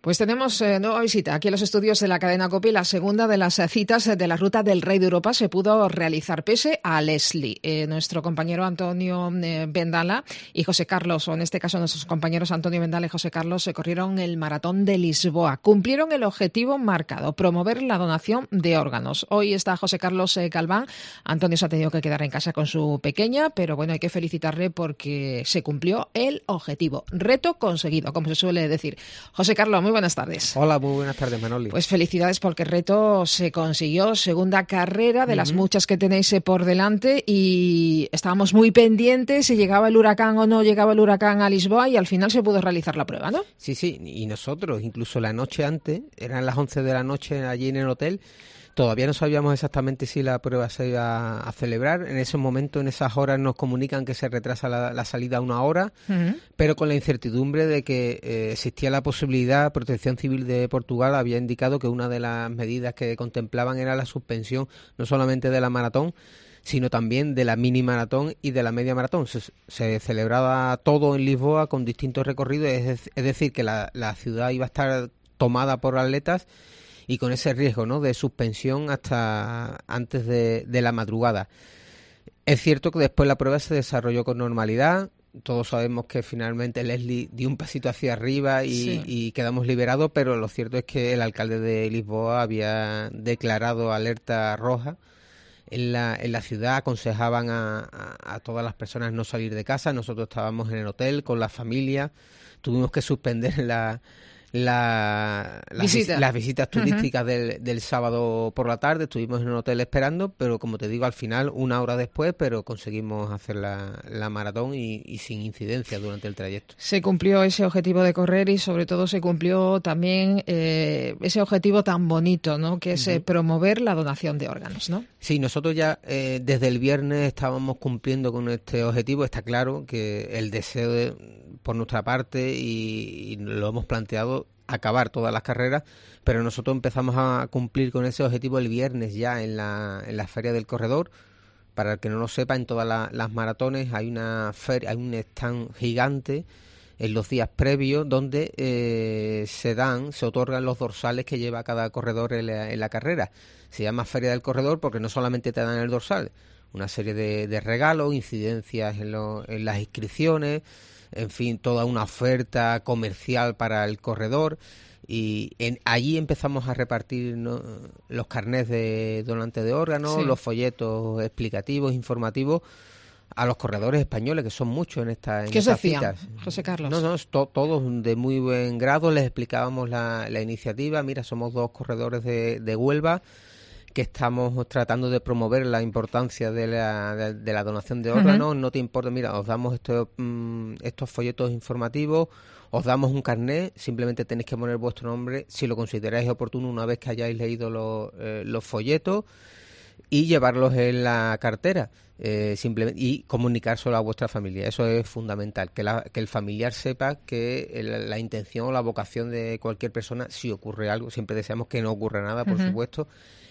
Pues tenemos nueva visita aquí en los estudios de la cadena COPE. La segunda de las citas de la Ruta del Rey de Europa se pudo realizar pese a Leslie. Nuestro compañero Antonio Vendala y José Carlos, o en este caso nuestros compañeros Antonio Vendala y José Carlos, se corrieron el Maratón de Lisboa. Cumplieron el objetivo marcado, promover la donación de órganos. Hoy está José Carlos Galván. Antonio se ha tenido que quedar en casa con su pequeña, pero bueno, hay que felicitarle porque se cumplió el objetivo. Reto conseguido, como se suele decir. José Carlos, muy buenas tardes. Hola, muy buenas tardes, Manoli. Pues felicidades porque el reto se consiguió. Segunda carrera de las muchas que tenéis por delante y estábamos muy pendientes si llegaba el huracán o no llegaba el huracán a Lisboa y al final se pudo realizar la prueba, ¿no? Sí, y nosotros, incluso la noche antes, eran las 11 de la noche allí en el hotel, todavía no sabíamos exactamente si la prueba se iba a celebrar. En ese momento, en esas horas, nos comunican que se retrasa la salida una hora, pero con la incertidumbre de que existía la posibilidad. Protección Civil de Portugal había indicado que una de las medidas que contemplaban era la suspensión no solamente de la maratón, sino también de la mini maratón y de la media maratón. Se celebraba todo en Lisboa con distintos recorridos, es decir, que la ciudad iba a estar tomada por atletas, y con ese riesgo, ¿no?, de suspensión hasta antes de la madrugada. Es cierto que después la prueba se desarrolló con normalidad. Todos sabemos que finalmente Leslie dio un pasito hacia arriba y quedamos liberados, pero lo cierto es que el alcalde de Lisboa había declarado alerta roja en la ciudad. Aconsejaban a todas las personas no salir de casa. Nosotros estábamos en el hotel con la familia. Tuvimos que suspender las visitas turísticas del sábado por la tarde. Estuvimos en un hotel esperando, pero como te digo, al final, una hora después, pero conseguimos hacer la maratón y sin incidencia durante el trayecto. Se cumplió ese objetivo de correr y sobre todo se cumplió también ese objetivo tan bonito, ¿no?, que es promover la donación de órganos, ¿no? Sí, nosotros ya desde el viernes estábamos cumpliendo con este objetivo. Está claro que el deseo por nuestra parte, y lo hemos planteado, acabar todas las carreras, pero nosotros empezamos a cumplir con ese objetivo el viernes ya en la Feria del Corredor. Para el que no lo sepa, en todas las maratones hay una feria, hay un stand gigante en los días previos donde se otorgan los dorsales que lleva cada corredor en la carrera. Se llama Feria del Corredor porque no solamente te dan el dorsal, una serie de regalos, incidencias en las inscripciones, en fin, toda una oferta comercial para el corredor. Y allí empezamos a repartir, ¿no?, los carnets de donante de órganos, los folletos explicativos, informativos a los corredores españoles, que son muchos en estas ¿Qué os decían, citas. José Carlos? No, todos de muy buen grado. Les explicábamos la iniciativa. Mira, somos dos corredores de Huelva que estamos tratando de promover la importancia de la donación de órganos. No te importa, mira, os damos estos folletos informativos, os damos un carnet, simplemente tenéis que poner vuestro nombre si lo consideráis oportuno una vez que hayáis leído los folletos, y llevarlos en la cartera, simplemente, y comunicárselo a vuestra familia. Eso es fundamental, que el familiar sepa que la intención o la vocación de cualquier persona, si ocurre algo, siempre deseamos que no ocurra nada, por supuesto,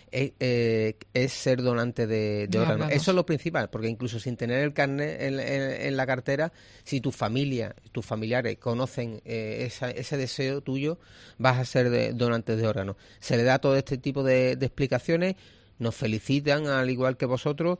es ser donante de órganos. Eso es lo principal, porque incluso sin tener el carnet en la cartera, si tus familiares conocen ese deseo tuyo, vas a ser donante de órganos. Se le da todo este tipo de explicaciones, nos felicitan al igual que vosotros,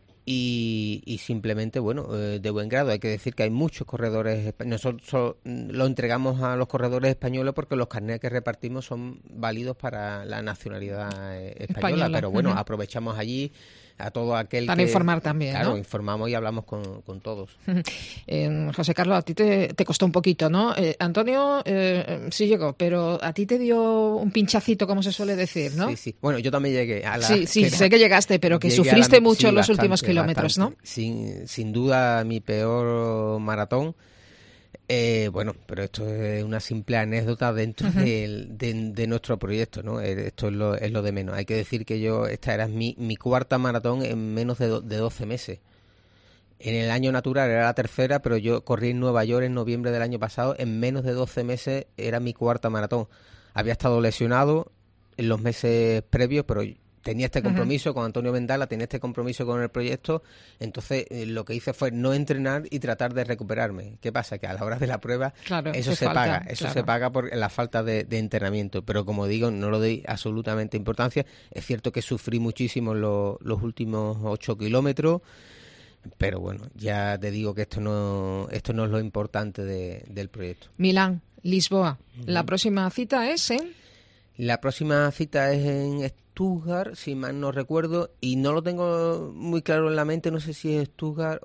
y simplemente, bueno, de buen grado. Hay que decir que hay muchos corredores. Nosotros lo entregamos a los corredores españoles porque los carnets que repartimos son válidos para la nacionalidad española. Pero bueno, aprovechamos allí a todo aquel para informar también, claro, ¿no? Informamos y hablamos con todos. José Carlos, a ti te costó un poquito, ¿no? Antonio sí llegó, pero a ti te dio un pinchacito, como se suele decir, ¿no? Sí. Bueno, yo también llegué a la... Sí, sé que llegaste, pero que sufriste mucho los últimos kilómetros, bastante, ¿no? Sin duda mi peor maratón. Bueno, pero esto es una simple anécdota dentro de nuestro proyecto, ¿no? Esto es lo de menos. Hay que decir que esta era mi cuarta maratón en menos de 12 meses. En el año natural era la tercera, pero yo corrí en Nueva York en noviembre del año pasado. En menos de 12 meses era mi cuarta maratón. Había estado lesionado en los meses previos, pero tenía este compromiso con Antonio Vendala, tenía este compromiso con el proyecto, entonces lo que hice fue no entrenar y tratar de recuperarme. ¿Qué pasa? Que a la hora de la prueba eso se paga por la falta de entrenamiento, pero como digo, no lo doy absolutamente importancia. Es cierto que sufrí muchísimo los últimos 8 kilómetros, pero bueno, ya te digo que esto no es lo importante del proyecto. Milán, Lisboa, la próxima cita es en... La próxima cita es en Stuttgart, si mal no recuerdo, y no lo tengo muy claro en la mente, no sé si es Stuttgart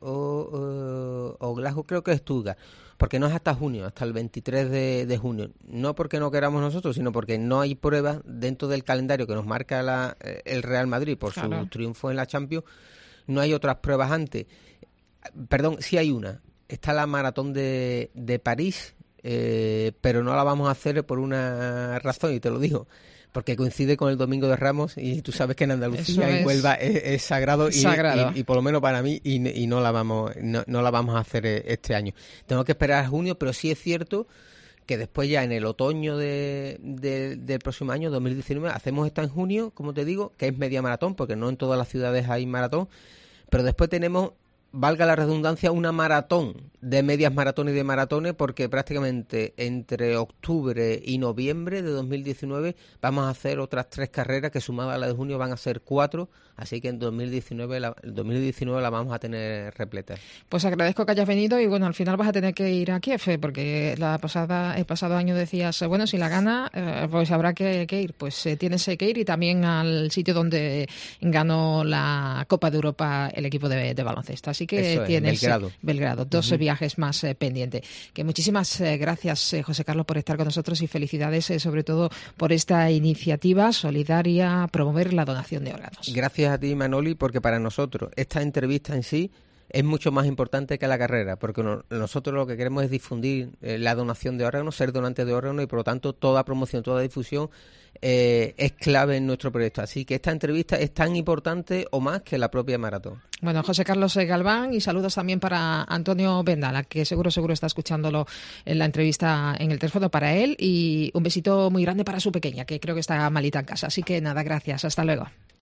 o Glasgow, creo que es Stuttgart, porque no es hasta junio, hasta el 23 de junio. No porque no queramos nosotros, sino porque no hay pruebas dentro del calendario que nos marca el Real Madrid por su triunfo en la Champions. No hay otras pruebas antes. Perdón, sí hay una. Está la maratón de París, pero no la vamos a hacer por una razón, y te lo digo, porque coincide con el Domingo de Ramos, y tú sabes que en Andalucía, en Huelva, es sagrado, y por lo menos para mí, y no la vamos a hacer este año. Tengo que esperar a junio, pero sí es cierto que después ya en el otoño del próximo año, 2019, hacemos esta en junio, como te digo, que es media maratón, porque no en todas las ciudades hay maratón, pero después tenemos, valga la redundancia, una maratón de medias maratones y de maratones, porque prácticamente entre octubre y noviembre de 2019 vamos a hacer otras 3 carreras que sumadas a la de junio van a ser 4, así que en 2019 la vamos a tener repleta. Pues agradezco que hayas venido y bueno, al final vas a tener que ir a Kiev, porque el pasado año decías, bueno, si la gana, pues habrá que ir, pues tienes que ir, y también al sitio donde ganó la Copa de Europa el equipo de baloncesto, así que tienes Belgrado, 2 viajes más pendiente. Que muchísimas gracias, José Carlos, por estar con nosotros, y felicidades sobre todo por esta iniciativa solidaria, promover la donación de órganos. Gracias a ti, Manoli, porque para nosotros esta entrevista en sí es mucho más importante que la carrera, porque nosotros lo que queremos es difundir la donación de órganos, ser donantes de órganos, y por lo tanto toda promoción, toda difusión es clave en nuestro proyecto. Así que esta entrevista es tan importante o más que la propia maratón. Bueno, José Carlos Galván, y saludos también para Antonio Vendala, que seguro está escuchándolo en la entrevista en el teléfono, para él, y un besito muy grande para su pequeña, que creo que está malita en casa. Así que nada, gracias, hasta luego.